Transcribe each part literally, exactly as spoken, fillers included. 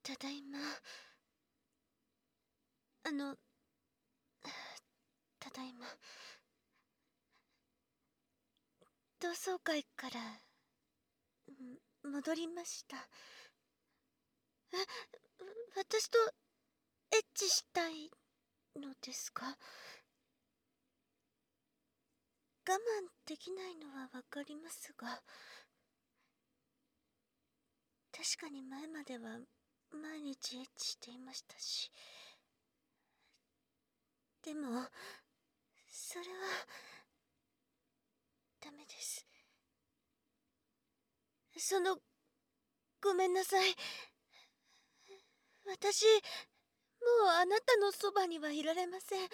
ただいま。あの、ただいま。同窓会から、ん戻りました。え、私とエッチしたいのですか？我慢できないのはわかりますが、確かに前までは毎日エッチしていましたし。でも、それは、ダメです。その、ごめんなさい。私、もうあなたのそばにはいられません。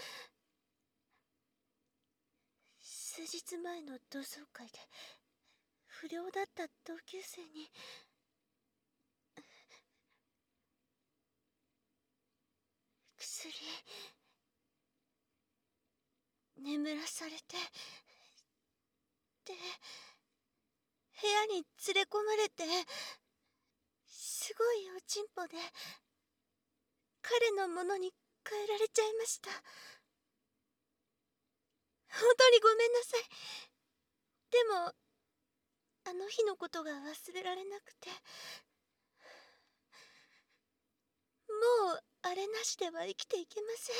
数日前の同窓会で、不良だった同級生に、薬、眠らされて、で、部屋に連れ込まれて、すごいおちんぽで、彼のものに変えられちゃいました。本当にごめんなさい。でも、あの日のことが忘れられなくて、もうあれなしでは生きていけません。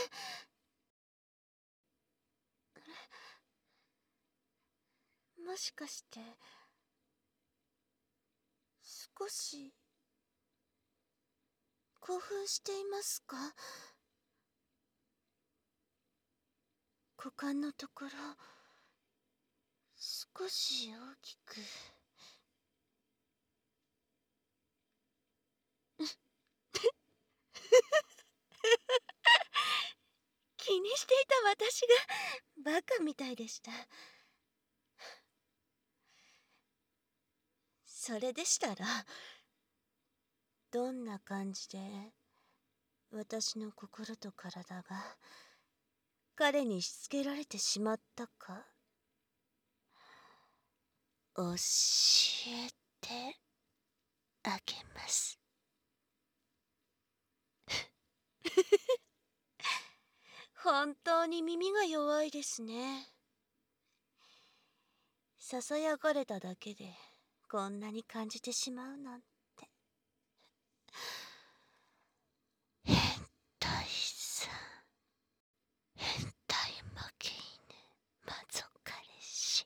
もしかして少し興奮していますか？股間のところ少し大きく気にしていた私がバカみたいでした。それでしたら、どんな感じで私の心と体が彼にしつけられてしまったか教えてあげます。本当に耳が弱いですね。ささやかれただけでこんなに感じてしまうなんて。変態さん、変態負け犬、マゾ彼氏。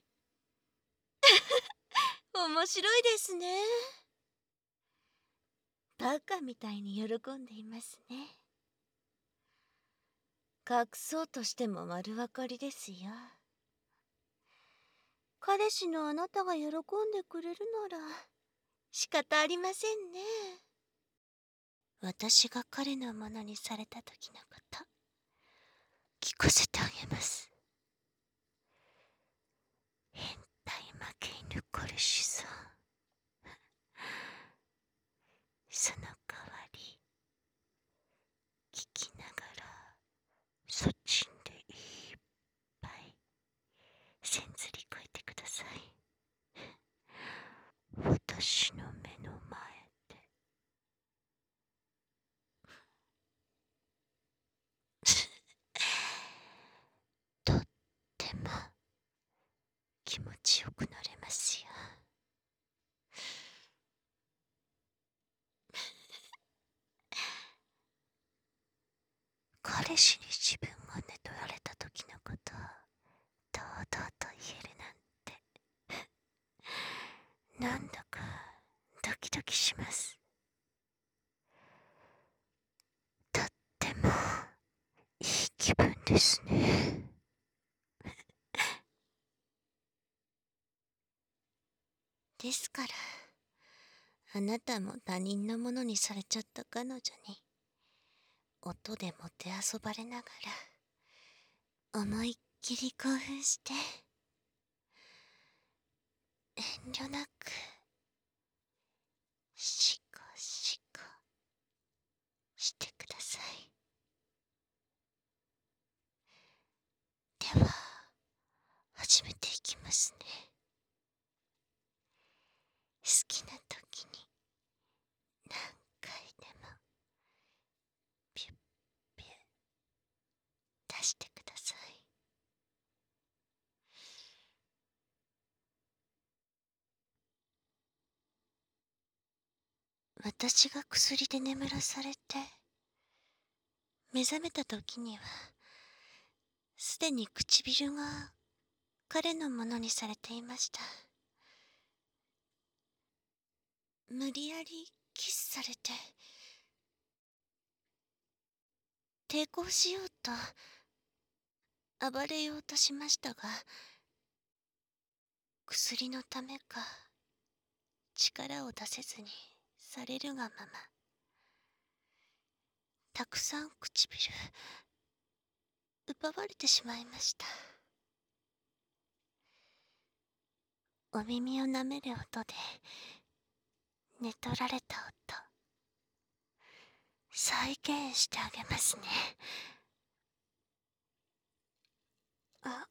面白いですね。バカみたいに喜んでいますね。隠そうとしても丸分かりですよ。彼氏のあなたが喜んでくれるなら仕方ありませんね。私が彼のものにされた時のこと聞かせてあげます。変態負け犬彼氏さん、その代わり聞きながらそっちんでいっぱい線ずり越えてください。私の目の前でとっても気持ちよくなれますよ。彼氏に自分が寝取られた時のことを堂々と言えるなんてなんだかドキドキします。とってもいい気分ですね。ですからあなたも他人のものにされちゃった彼女に音でもてあそばれながら思いっきり興奮して遠慮なくシコシコしてください。では始めていきますね。好きな時に何回でも私が薬で眠らされて、目覚めた時には、すでに唇が彼のものにされていました。無理やりキスされて、抵抗しようと、暴れようとしましたが、薬のためか、力を出せずにされるがまま、たくさん唇、奪われてしまいました。お耳を舐める音で、寝取られた音、再現してあげますね。あ、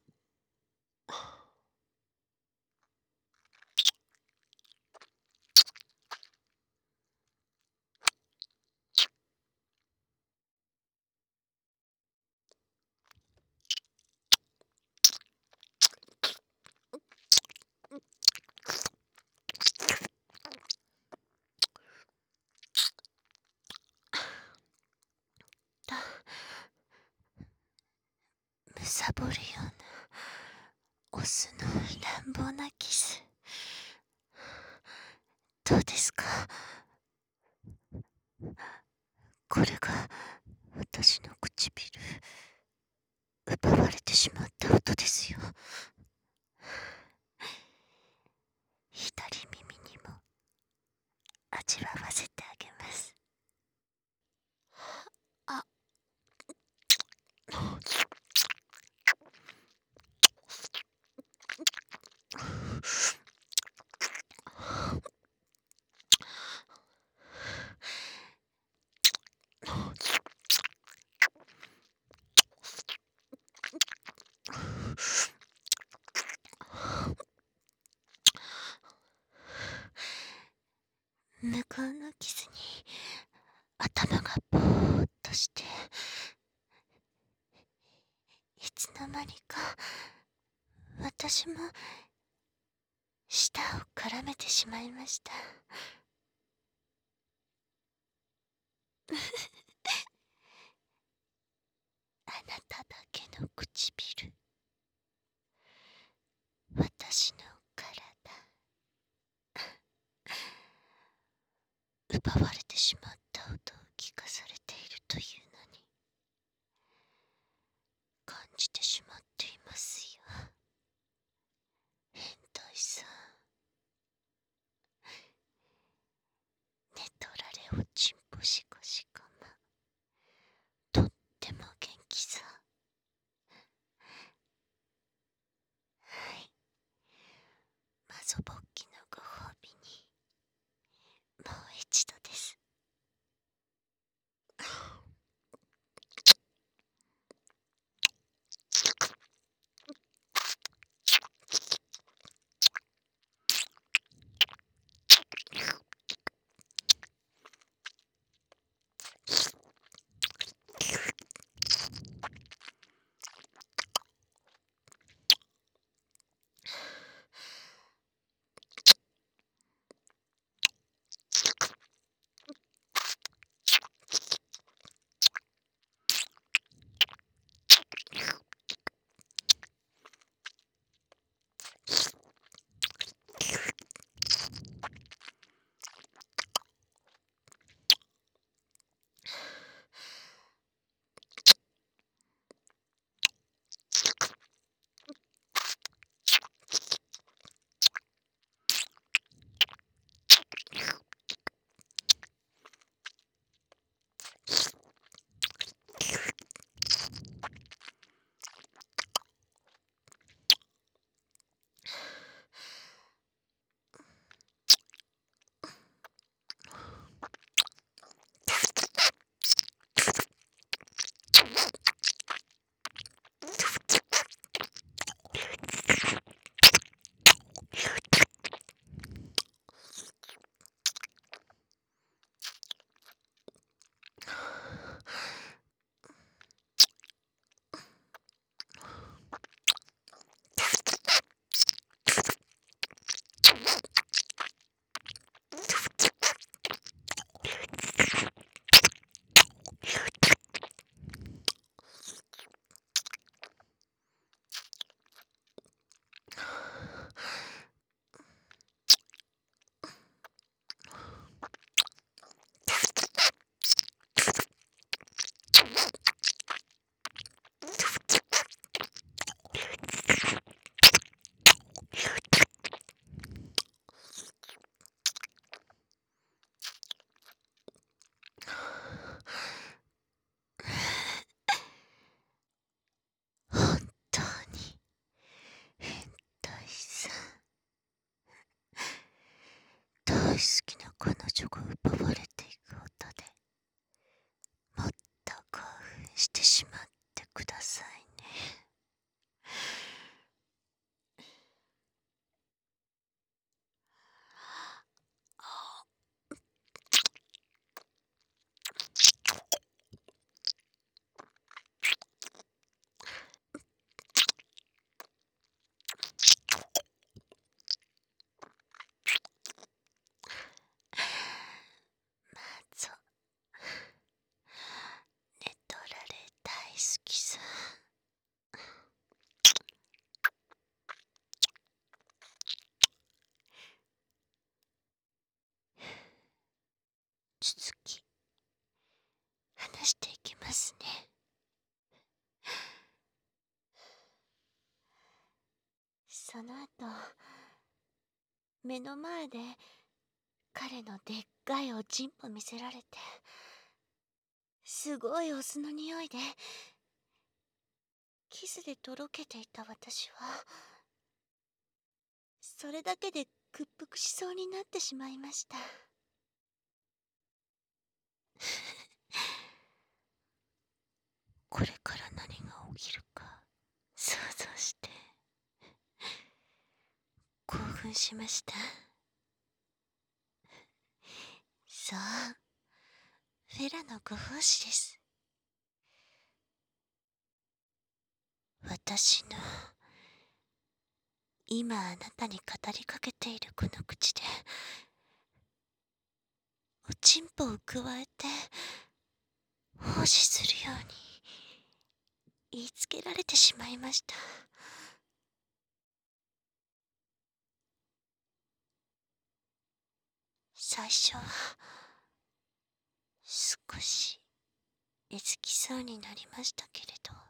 むさぼるようなオスの乱暴なキス、どうですか？これが私の唇、奪われてしまった音ですよ。左耳にも味わわせてあげます。あ、向こうのキスに頭がぼーっとして、いつの間にか私も舌を絡めてしまいました。あなただけの唇、私の体、奪われてしまった音を聞かされているというのに、感じてしまっていますよ。変態さん、寝取られおちんぽしかしかま、とっても元気さ。はい、マゾ勃起のご褒美に、もう一度です。 女が奪われていく音でもっと興奮してしまってくださいね。マゾ、寝取られ大好きさ。続き話していきますね。その後、目の前で彼のでっかいおちんぽ見せられて、すごいお酢の匂いでキスでとろけていた私は、それだけで屈服しそうになってしまいました。これから何が起きるか想像して興奮しました。そう、フェラのご奉仕です。私の今あなたに語りかけているこの口でおちんぽをくわえて奉仕するように言いつけられてしまいました。最初は少しえずきそうになりましたけれど、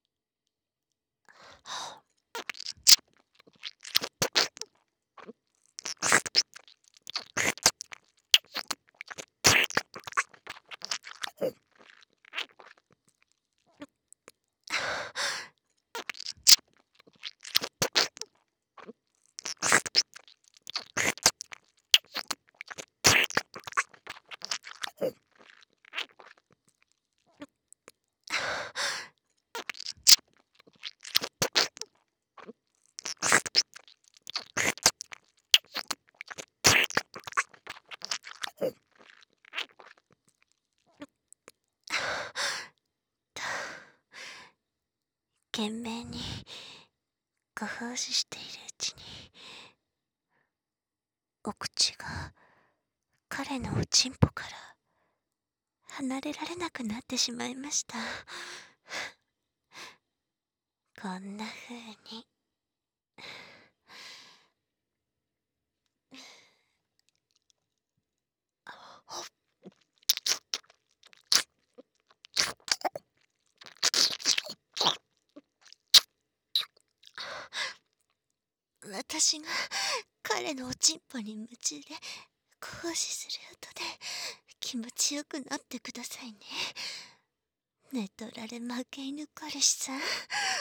懸命にご奉仕しているうちにお口が彼のおちんぽから離れられなくなってしまいました。こんな風に私が彼のおちんぽに夢中で行使する音で気持ちよくなってくださいね。寝取られ負け犬彼氏さん。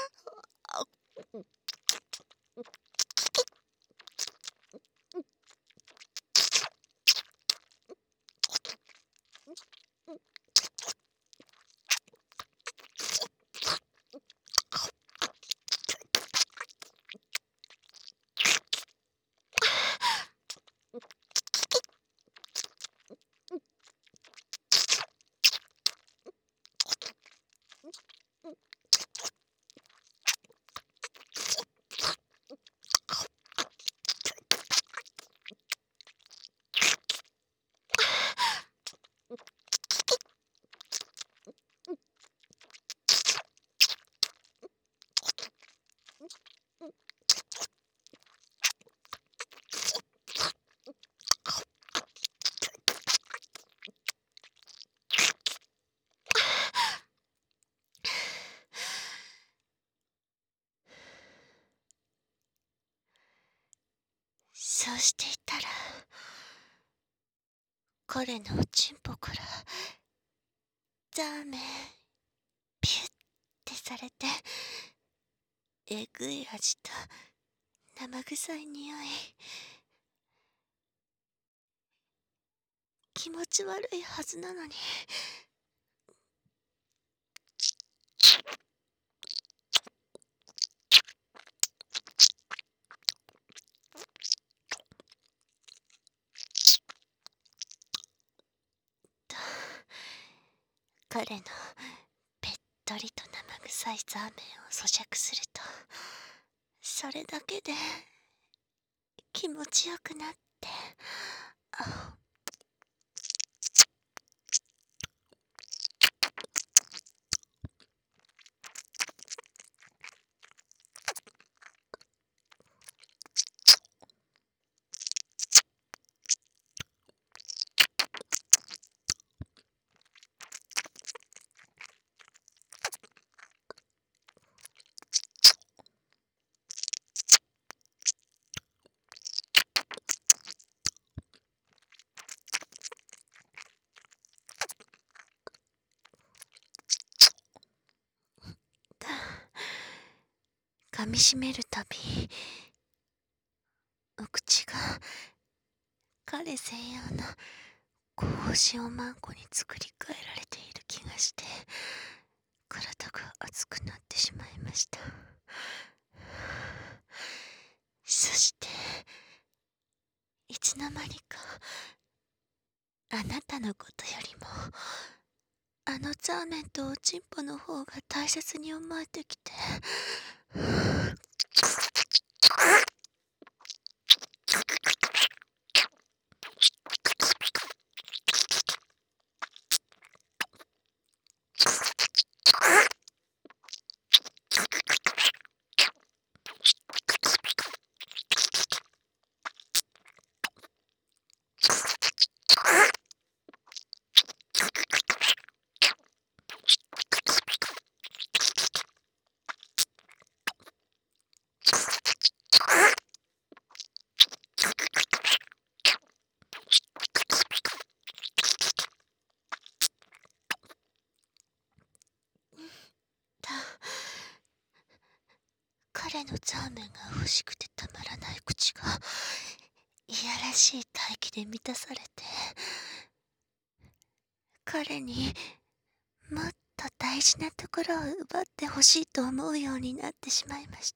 そうしていたら彼のおちんぽからザーメンピュッてされて、えぐい味と生臭い匂い、 気持ち悪いはずなのに。彼のべったりと生臭いザーメンを咀嚼すると、それだけで気持ちよくなって、あ噛みしめるたび、お口が彼専用の高塩まんこに作り変えられている気がして、体が熱くなってしまいました。そしていつの間にか、あなたのことよりもあのザーメンとおちんぽの方が大切に思えてきて、彼のザーメンが欲しくてたまらない口がいやらしい唾液で満たされて、彼にもっと大事なところを奪ってほしいと思うようになってしまいました。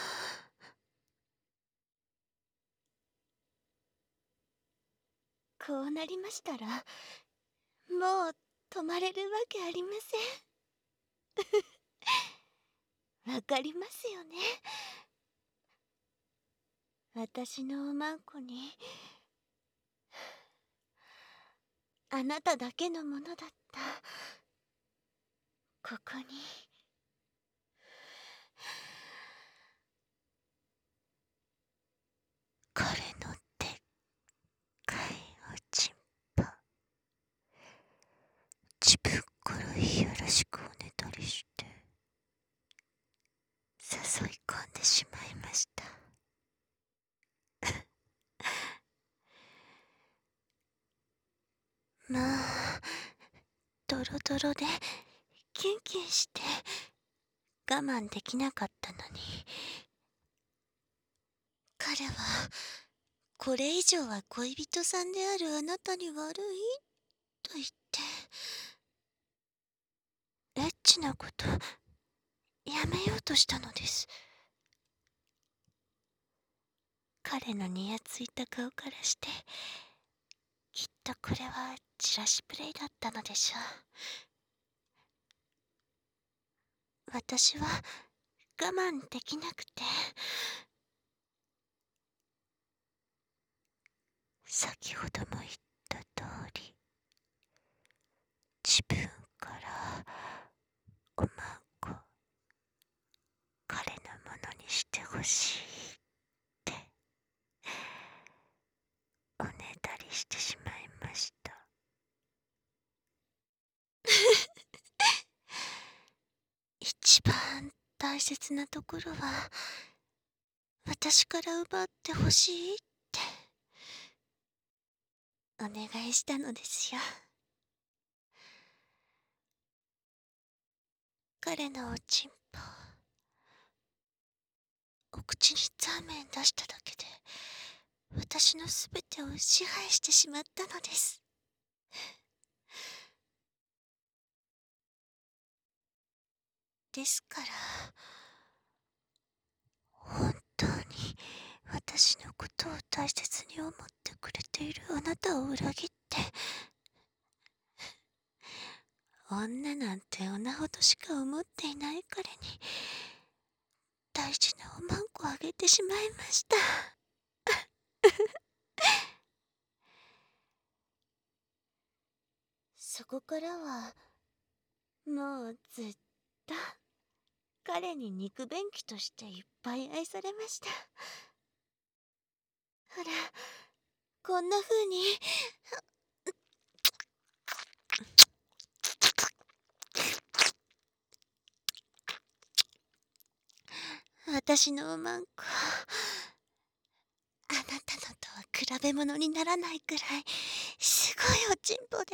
こうなりましたら、もう止まれるわけありません。わかりますよね。私のおまんこにあなただけのものだったここに彼のでっかいおちんぽ、自分からいやらしくおねだりして誘い込んでしまいました。まあドロドロでキュンキュンして我慢できなかったのに、彼はこれ以上は恋人さんであるあなたに悪いと言ってエッチなことやめようとしたのです。彼のにやついた顔からして、きっとこれはチラシプレイだったのでしょう。私は我慢できなくて、先ほども言った通り、自分からおまんこ彼のものにしてほしいっておねだりしてしまいました。一番大切なところは私から奪ってほしいってお願いしたのですよ。彼のおちんぽ、お口にザーメン出しただけで私のすべてを支配してしまったのです。 ですから。本当に私のことを大切に思ってくれているあなたを裏切って、女なんて女ほどしか思っていない彼に大事なおまんこあげてしまいました。そこからはもうずっと彼に肉便器としていっぱい愛されました。ほら、こんな風に私のおまんこ、あなたのとは比べ物にならないくらいすごいおちんぽで、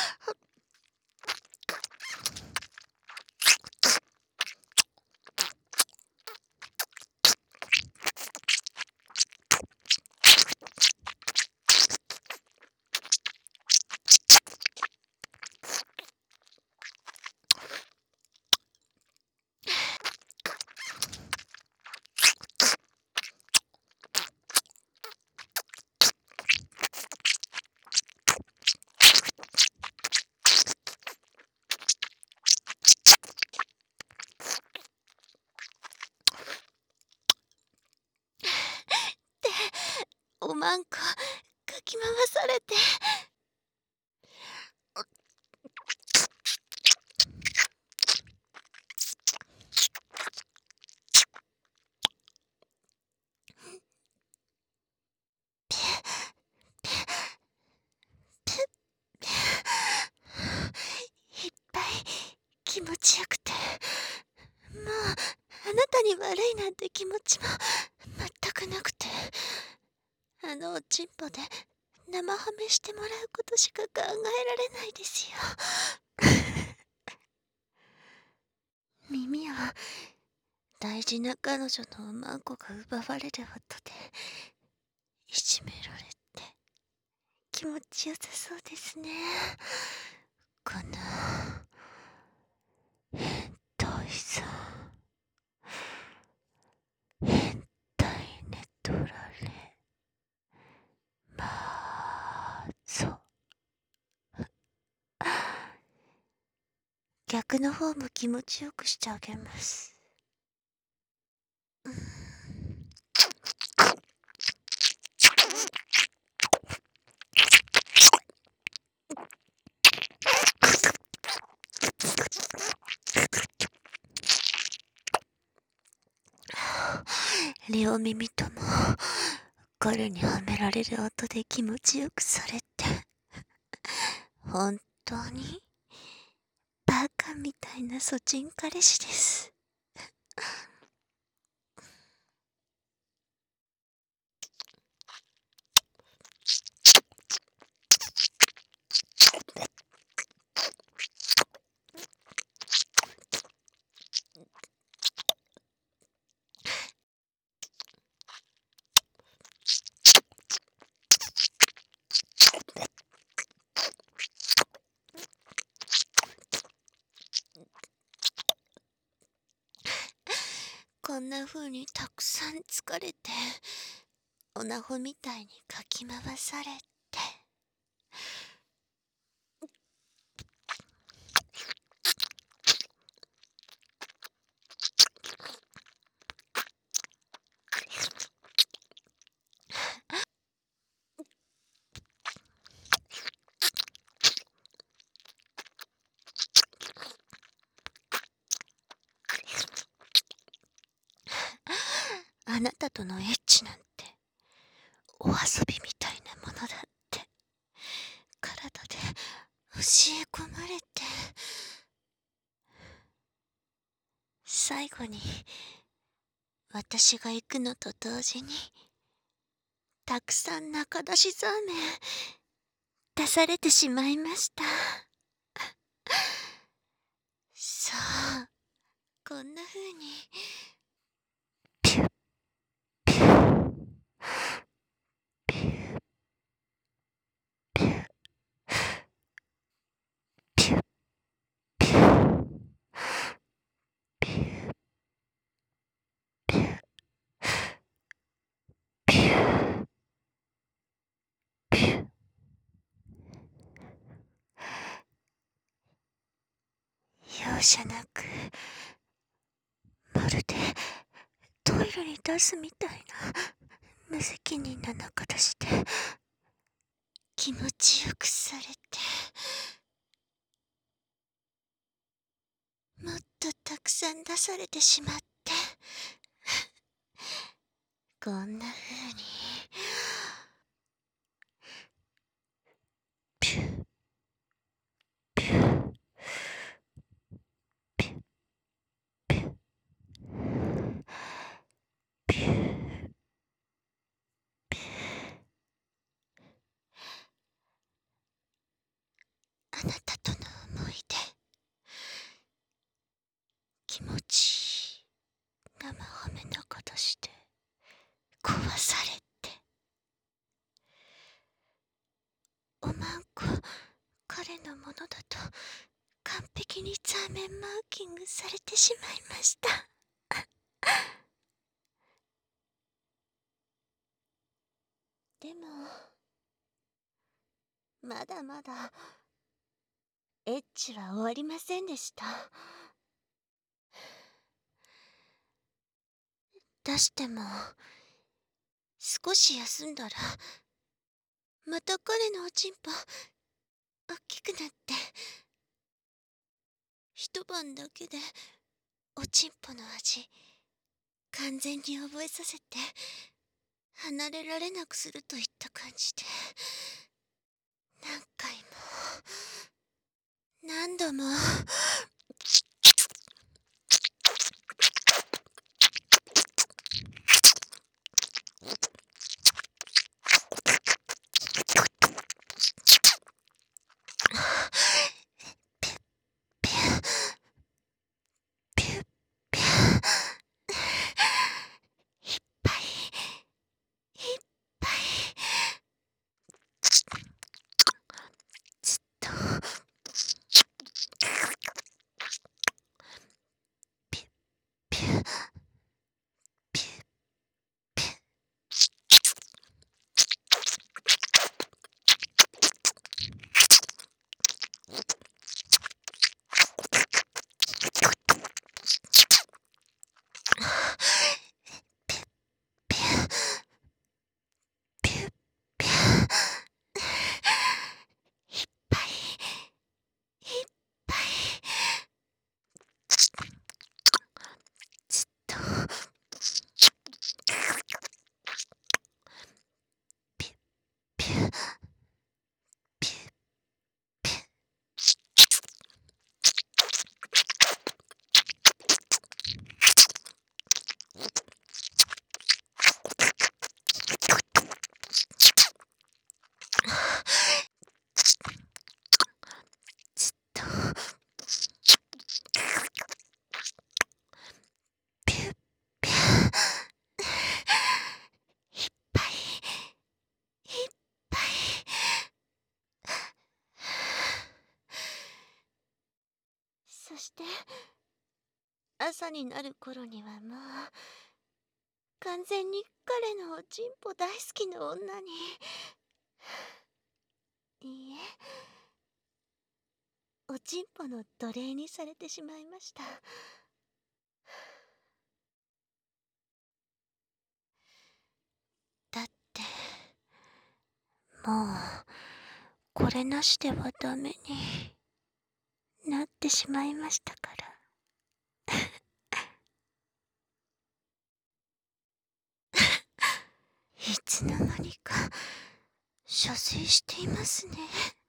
おまんこかき回されて、いっぱい気持ちよくて、もうあなたに悪いなんて気持ちも全くなくて、あのおちんぽで生ハメしてもらうことしか考えられないですよ。耳は大事な彼女のおまんこが奪われる音でいじめられて気持ちよさそうですね。この変態さん、変態寝取られまーぞ。逆の方も気持ちよくしてあげます。うん、両耳とも彼にはめられる音で気持ちよくされて、本当にバカみたいなそちん彼氏です。こんな風にたくさん疲れておなほみたいにかき回されて、あなたとのエッチなんてお遊びみたいなものだって体で教え込まれて、最後に私が行くのと同時にたくさん中出しそうめん出されてしまいました。そう、こんな風にピュッピュッピュッピュッピュッピュッピュッ容赦なく、まるでトイレに出すみたいな無責任な中出しで気持ちよくされて、もっとたくさん出されてしまって、こんな風にピュッピュッピュッピュッピュッピュッ、あなたとの思い出、気持ちいい生ハメな形で壊されて、おまんこ彼のものだと完璧に座面マーキングされてしまいました。でもまだまだエッチは終わりませんでした。出しても少し休んだらまた彼のおちんぽ大きくなって、一晩だけでおちんぽの味完全に覚えさせて離れられなくするといった感じで、何回も何度もピュッピュッピュッ、いっぱいいっぱいずっとピュッピュッピュッピュッ、ピュッピュッピュッ、いっぱいいっぱいずっとピュッピュッピュッピュッ、ずっとピュッピュッ、いっぱいいっぱい。そして朝になる頃にはもう完全に彼のおちんぽ大好きな女に、いいえ、おちんぽの奴隷にされてしまいました。だってもうこれなしではダメになってしまいましたから。いつの間にか射精していますね。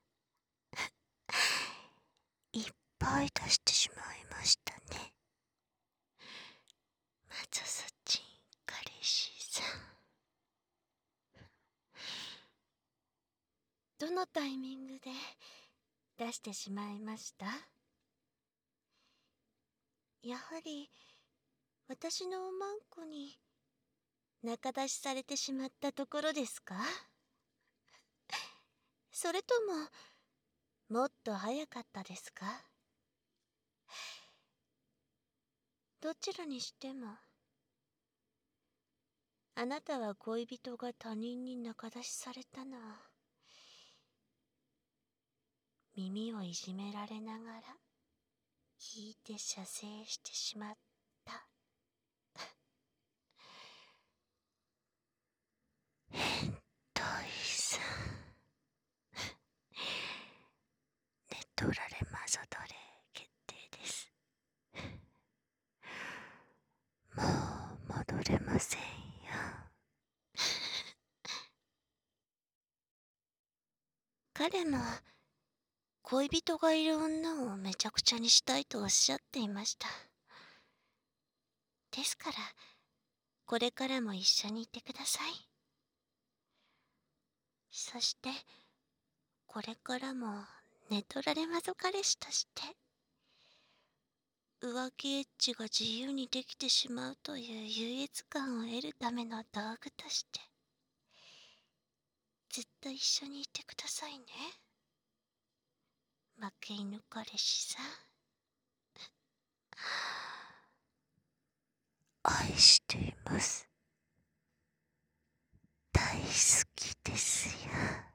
いっぱい出してしまいましたね。まずそっち彼氏さん、どのタイミングで出してしまいました？やはり私のおまんこに仲出しされてしまったところですか？それとももっと早かったですか？どちらにしてもあなたは恋人が他人に仲出しされたのを耳をいじめられながら聞いて射精してしまった。変態さん。寝取られマゾ奴隷決定です。もう戻れませんよ。彼も恋人がいる女をめちゃくちゃにしたいとおっしゃっていました。ですからこれからも一緒にいてください。そしてこれからも寝取られマゾ彼氏として浮気エッチが自由にできてしまうという優越感を得るための道具としてずっと一緒にいてくださいね、負け犬彼氏さん。愛しています。大好きですよ。